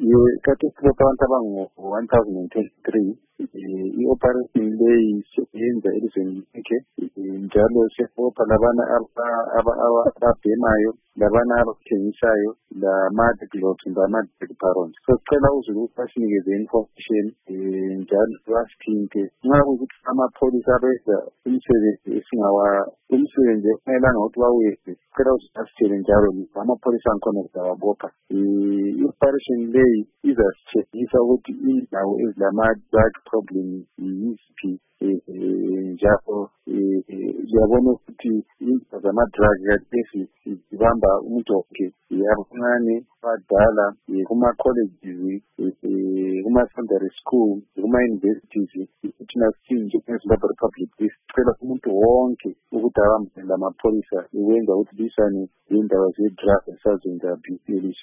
kade sibopha abantu abangu-1023 i-operation leyi siyenza elizweni lonke njalo siyabopha labana ababhemayo labana abathengisayo lama-gloves lama-drug barons. So sicela uzulu ukuthi asinikeze information njalo basithinte nxa kuyikuthi amapholisa abenza umsebenzi efanelanga ukuthi bawenze, sicela ukuthi basitshele njalo amapholisa angikhona sizawabopha. I-operation leyi izasitshengisa ukuthi indawo ezilama-drug problem yiziphi njalo liyabona ukuthi indaba zama-drug kathesi zibamba umuntu wonke, abancane abadala, kuma-colleges, kuma-secondary school, kuma-universities, ukuthi nasinje eZimbabwe Republic sicela umuntu wonke ukuthi abambele lamapholisa ukwenza ukuthi lisane indaba ze-drug esazenzaphi elizweni.